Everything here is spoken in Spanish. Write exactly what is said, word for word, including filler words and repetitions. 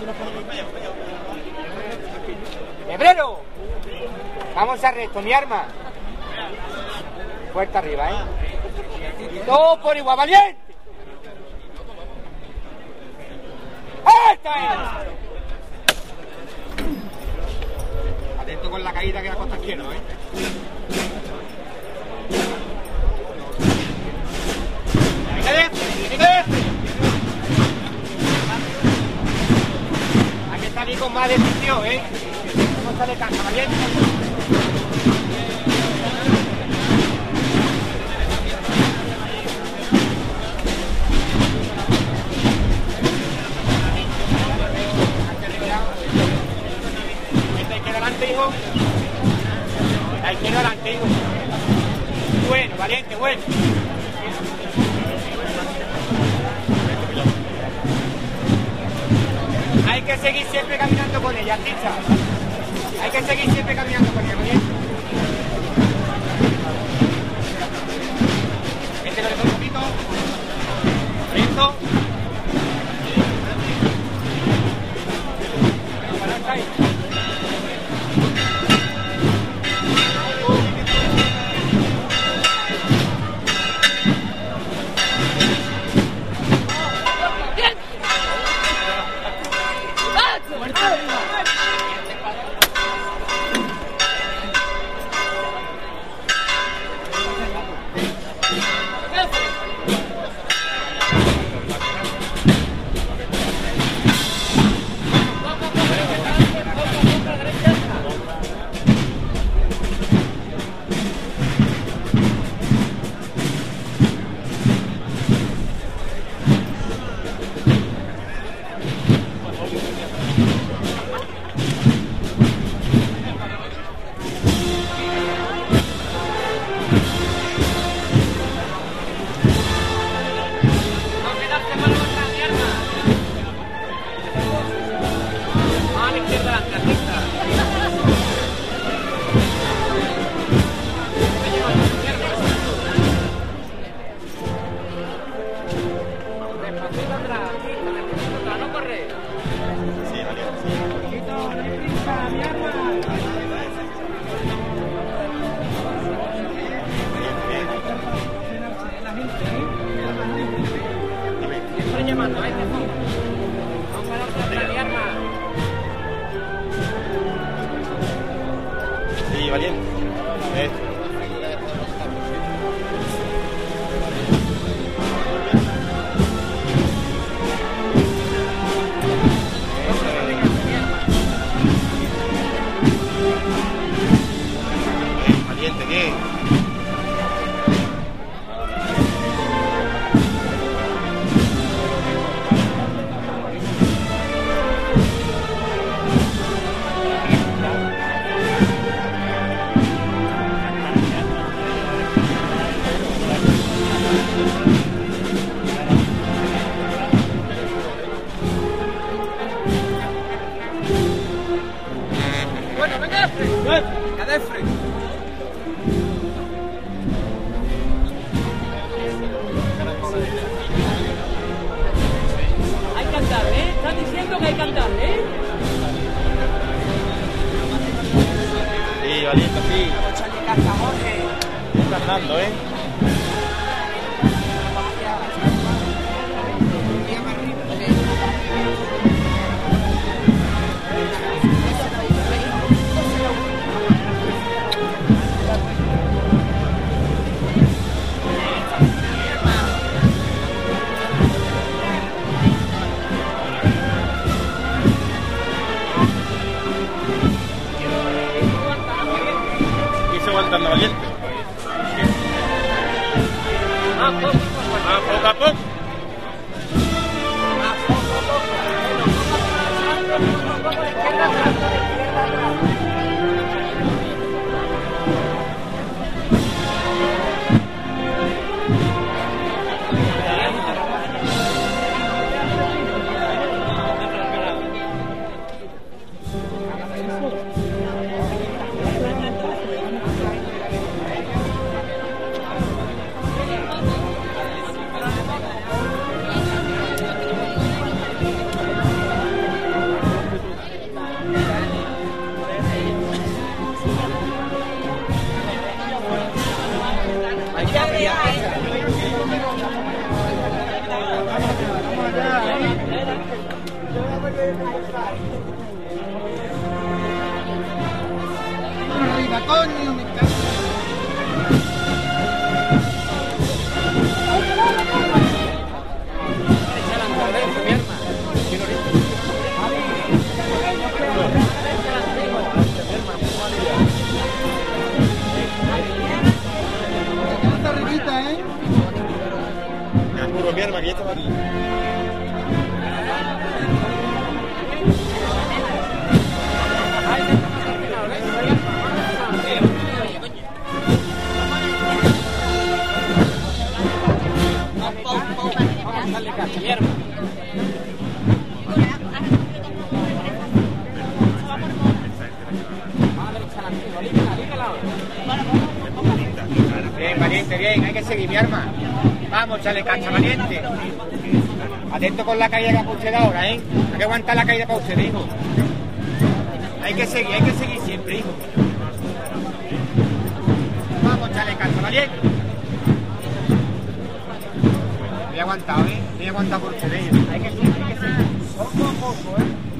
¡Hebrero! Vamos a resto, mi arma. Fuerte arriba, ¿eh? Todo por igual, valiente. ¡Esta es! Atento con la caída que la costa quiero, ¿eh? Hay que salir con más decisión, ¿eh? No sale cansa, valiente. Hijo, ahí quiero adelante, hijo. Bueno, valiente, bueno. Hay que seguir siempre caminando con ella, artista. Hay que seguir siempre caminando con ella, valiente. Este lo dejo un poquito. Listo. Bueno, está ahí. Sí, valiente. Eh. Valiente, ¿qué? Bueno, venga de frente. Venga de frente. Hay que cantarle, ¿eh? Están diciendo que hay que cantarle, ¿eh? Sí, valiente, sí. Vamos a echarle casa, Jorge. Está andando, ¿eh? Aguantando valiente. Ah, poco, poco. Ah, poco a poco. Ah, poco, poco. Bueno, poco, poco, poco, de izquierda atrás, de izquierda atrás. Bien, valiente, bien, hay que seguir, mi arma. Vamos, chale cacha, valiente. Atento con la caída que ha usted ahora, ¿eh? Hay que aguantar la caída para usted, hijo. Hay que seguir, hay que seguir siempre, hijo. Vamos, chale cacha, valiente. Me he aguantado, ¿eh? Me he aguantado por usted, hijo. Hay que seguir, hay que seguir. Poco a poco, ¿eh?